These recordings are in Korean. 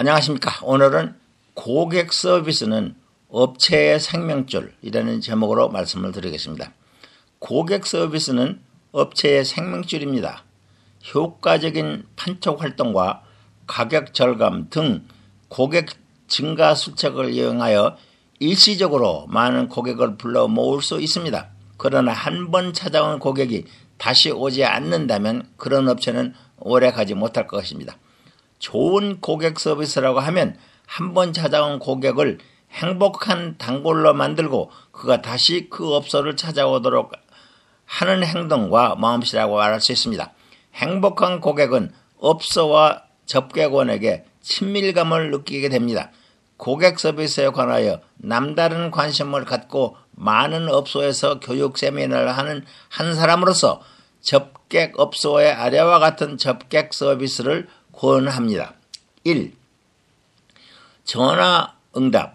안녕하십니까. 오늘은 고객 서비스는 업체의 생명줄이라는 제목으로 말씀을 드리겠습니다. 고객 서비스는 업체의 생명줄입니다. 효과적인 판촉 활동과 가격 절감 등 고객 증가 수책을 이용하여 일시적으로 많은 고객을 불러 모을 수 있습니다. 그러나 한 번 찾아온 고객이 다시 오지 않는다면 그런 업체는 오래 가지 못할 것입니다. 좋은 고객 서비스라고 하면 한 번 찾아온 고객을 행복한 단골로 만들고 그가 다시 그 업소를 찾아오도록 하는 행동과 마음씨라고 말할 수 있습니다. 행복한 고객은 업소와 접객원에게 친밀감을 느끼게 됩니다. 고객 서비스에 관하여 남다른 관심을 갖고 많은 업소에서 교육 세미나를 하는 한 사람으로서 접객 업소의 아래와 같은 접객 서비스를 권합니다. 1. 전화 응답.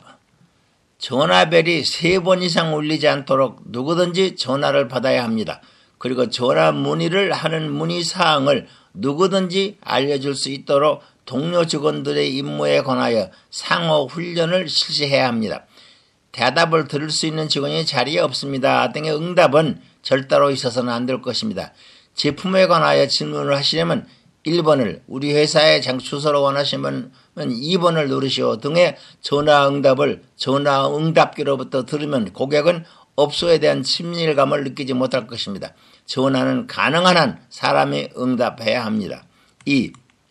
전화벨이 3번 이상 울리지 않도록 누구든지 전화를 받아야 합니다. 그리고 전화 문의를 하는 문의사항을 누구든지 알려줄 수 있도록 동료 직원들의 임무에 관하여 상호 훈련을 실시해야 합니다. 대답을 들을 수 있는 직원이 자리에 없습니다 등의 응답은 절대로 있어서는 안 될 것입니다. 제품에 관하여 질문을 하시려면 1번을, 우리 회사의 주소로 원하시면 2번을 누르시오 등의 전화응답을 전화응답기로부터 들으면 고객은 업소에 대한 친밀감을 느끼지 못할 것입니다. 전화는 가능한 한 사람이 응답해야 합니다. 2.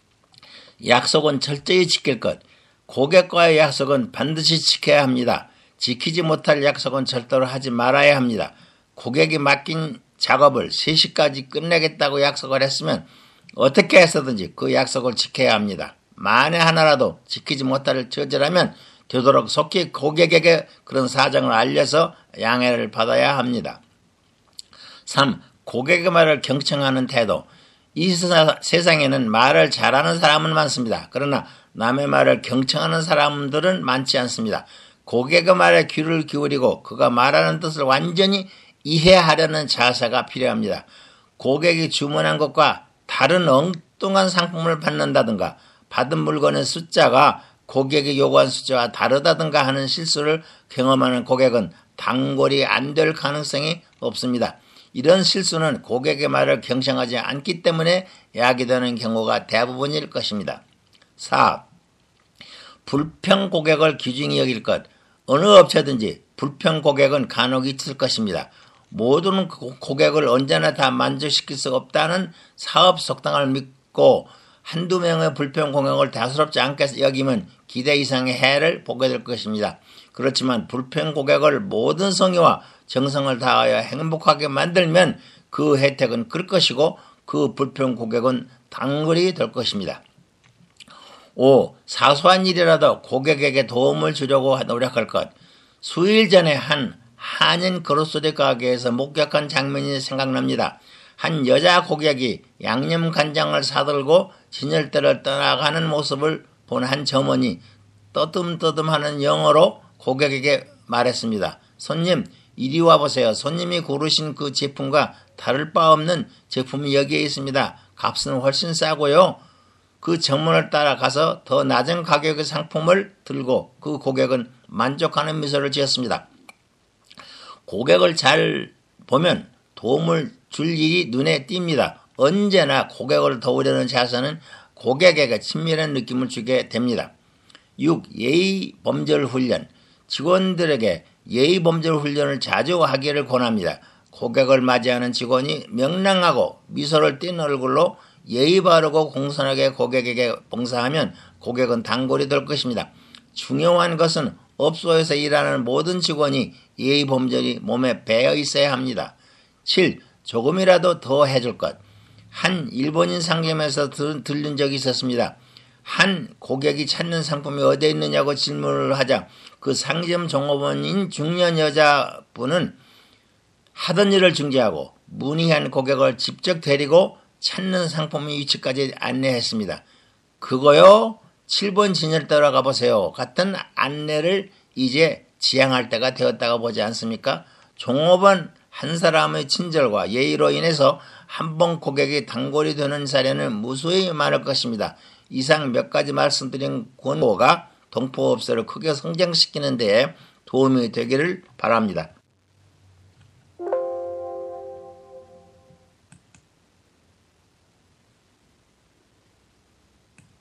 약속은 철저히 지킬 것. 고객과의 약속은 반드시 지켜야 합니다. 지키지 못할 약속은 절대로 하지 말아야 합니다. 고객이 맡긴 작업을 3시까지 끝내겠다고 약속을 했으면 어떻게 해서든지 그 약속을 지켜야 합니다. 만에 하나라도 지키지 못할 처지라면 되도록 속히 고객에게 그런 사정을 알려서 양해를 받아야 합니다. 3. 고객의 말을 경청하는 태도. 이 세상에는 말을 잘하는 사람은 많습니다. 그러나 남의 말을 경청하는 사람들은 많지 않습니다. 고객의 말에 귀를 기울이고 그가 말하는 뜻을 완전히 이해하려는 자세가 필요합니다. 고객이 주문한 것과 다른 엉뚱한 상품을 받는다든가 받은 물건의 숫자가 고객이 요구한 숫자와 다르다든가 하는 실수를 경험하는 고객은 단골이 안 될 가능성이 없습니다. 이런 실수는 고객의 말을 경청하지 않기 때문에 야기되는 경우가 대부분일 것입니다. 4. 불평 고객을 귀중히 여길 것. 어느 업체든지 불평 고객은 간혹 있을 것입니다. 모든 고객을 언제나 다 만족시킬 수 없다는 사업 속담을 믿고 한두 명의 불평 고객을 대수롭지 않게 여기면 기대 이상의 해를 보게 될 것입니다. 그렇지만 불평 고객을 모든 성의와 정성을 다하여 행복하게 만들면 그 혜택은 클 것이고 그 불평 고객은 단골이 될 것입니다. 5. 사소한 일이라도 고객에게 도움을 주려고 노력할 것. 수일 전에 한 한인 그로스리 가게에서 목격한 장면이 생각납니다. 한 여자 고객이 양념 간장을 사들고 진열대를 떠나가는 모습을 본 한 점원이 떠듬떠듬하는 영어로 고객에게 말했습니다. 손님, 이리 와보세요. 손님이 고르신 그 제품과 다를 바 없는 제품이 여기에 있습니다. 값은 훨씬 싸고요. 그 점원을 따라가서 더 낮은 가격의 상품을 들고 그 고객은 만족하는 미소를 지었습니다. 고객을 잘 보면 도움을 줄 일이 눈에 띕니다. 언제나 고객을 도우려는 자세는 고객에게 친밀한 느낌을 주게 됩니다. 6. 예의범절 훈련. 직원들에게 예의범절 훈련을 자주 하기를 권합니다. 고객을 맞이하는 직원이 명랑하고 미소를 띤 얼굴로 예의 바르고 공손하게 고객에게 봉사하면 고객은 단골이 될 것입니다. 중요한 것은 업소에서 일하는 모든 직원이 예의범절이 몸에 배어 있어야 합니다. 7. 조금이라도 더 해줄 것. 한 일본인 상점에서 들린 적이 있었습니다. 한 고객이 찾는 상품이 어디에 있느냐고 질문을 하자 그 상점 종업원인 중년 여자분은 하던 일을 중지하고 문의한 고객을 직접 데리고 찾는 상품의 위치까지 안내했습니다. 그거요? 7번 진열대로 가보세요. 같은 안내를 이제 지향할 때가 되었다고 보지 않습니까? 종업원 한 사람의 친절과 예의로 인해서 한 번 고객이 단골이 되는 사례는 무수히 많을 것입니다. 이상 몇 가지 말씀드린 권고가 동포업소를 크게 성장시키는 데에 도움이 되기를 바랍니다.